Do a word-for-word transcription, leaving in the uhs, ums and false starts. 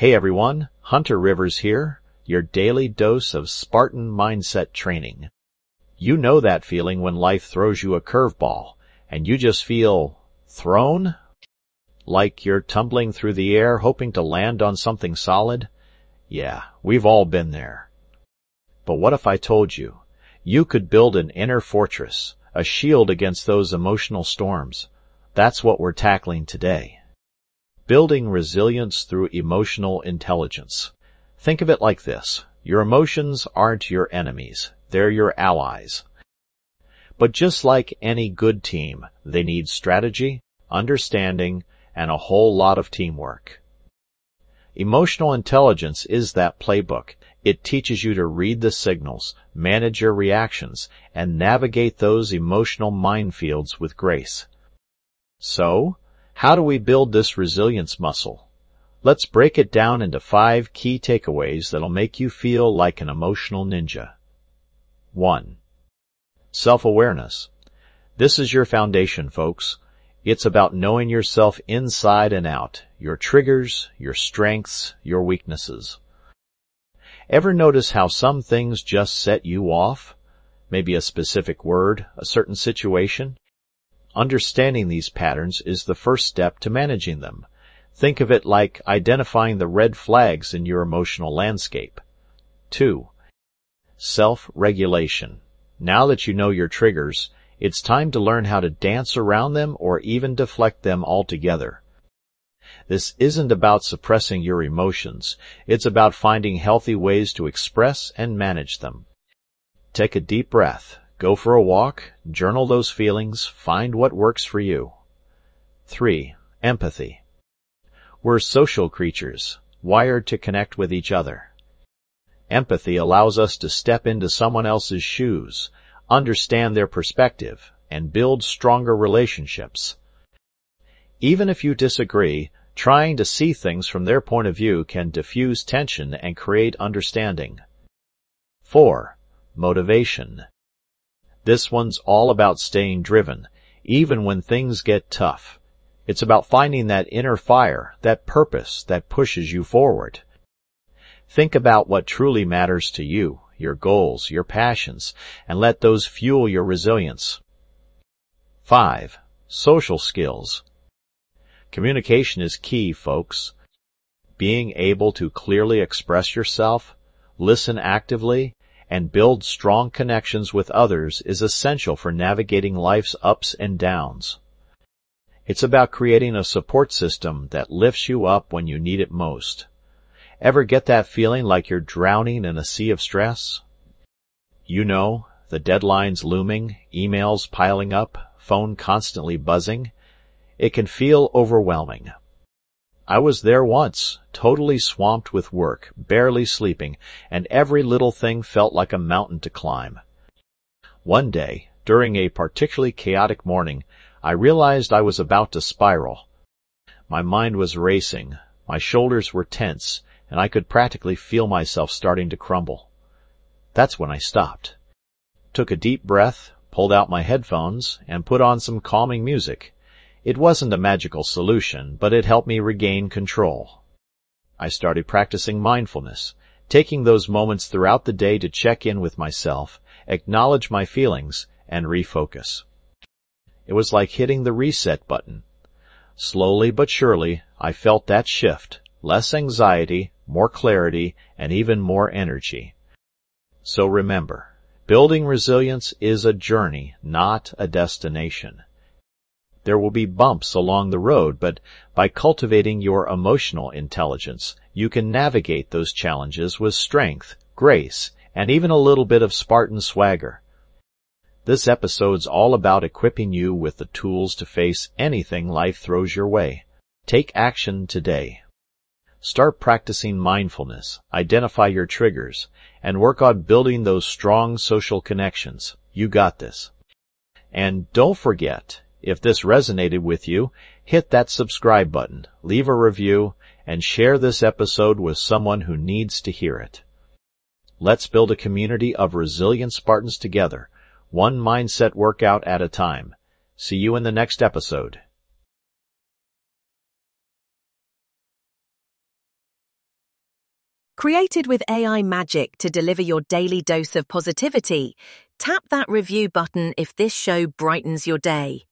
Hey everyone, Hunter Rivers here, your daily dose of Spartan mindset training. You know that feeling when life throws you a curveball, and you just feel thrown? Like you're tumbling through the air hoping to land on something solid? Yeah, we've all been there. But what if I told you, you could build an inner fortress, a shield against those emotional storms? That's what we're tackling today. Building resilience through emotional intelligence. Think of it like this. Your emotions aren't your enemies. They're your allies. But just like any good team, they need strategy, understanding, and a whole lot of teamwork. Emotional intelligence is that playbook. It teaches you to read the signals, manage your reactions, and navigate those emotional minefields with grace. So, how do we build this resilience muscle? Let's break it down into five key takeaways that'll make you feel like an emotional ninja. One. Self-awareness. This is your foundation, folks. It's about knowing yourself inside and out, your triggers, your strengths, your weaknesses. Ever notice how some things just set you off? Maybe a specific word, a certain situation? Understanding these patterns is the first step to managing them. Think of it like identifying the red flags in your emotional landscape. Two. Self-regulation. Now that you know your triggers, it's time to learn how to dance around them or even deflect them altogether. This isn't about suppressing your emotions. It's about finding healthy ways to express and manage them. Take a deep breath, go for a walk, journal those feelings, find what works for you. Three. Empathy. We're social creatures, wired to connect with each other. Empathy allows us to step into someone else's shoes, understand their perspective, and build stronger relationships. Even if you disagree, trying to see things from their point of view can diffuse tension and create understanding. Four. Motivation. This one's all about staying driven, even when things get tough. It's about finding that inner fire, that purpose that pushes you forward. Think about what truly matters to you, your goals, your passions, and let those fuel your resilience. Five. Social skills. Communication is key, folks. Being able to clearly express yourself, listen actively, and build strong connections with others is essential for navigating life's ups and downs. It's about creating a support system that lifts you up when you need it most. Ever get that feeling like you're drowning in a sea of stress? You know, the deadlines looming, emails piling up, phone constantly buzzing. It can feel overwhelming. I was there once, totally swamped with work, barely sleeping, and every little thing felt like a mountain to climb. One day, during a particularly chaotic morning, I realized I was about to spiral. My mind was racing, my shoulders were tense, and I could practically feel myself starting to crumble. That's when I stopped. Took a deep breath, pulled out my headphones, and put on some calming music. It wasn't a magical solution, but it helped me regain control. I started practicing mindfulness, taking those moments throughout the day to check in with myself, acknowledge my feelings, and refocus. It was like hitting the reset button. Slowly but surely, I felt that shift, less anxiety, more clarity, and even more energy. So remember, building resilience is a journey, not a destination. There will be bumps along the road, but by cultivating your emotional intelligence, you can navigate those challenges with strength, grace, and even a little bit of Spartan swagger. This episode's all about equipping you with the tools to face anything life throws your way. Take action today. Start practicing mindfulness, identify your triggers, and work on building those strong social connections. You got this. And don't forget, if this resonated with you, hit that subscribe button, leave a review, and share this episode with someone who needs to hear it. Let's build a community of resilient Spartans together, one mindset workout at a time. See you in the next episode. Created with A I magic to deliver your daily dose of positivity, tap that review button if this show brightens your day.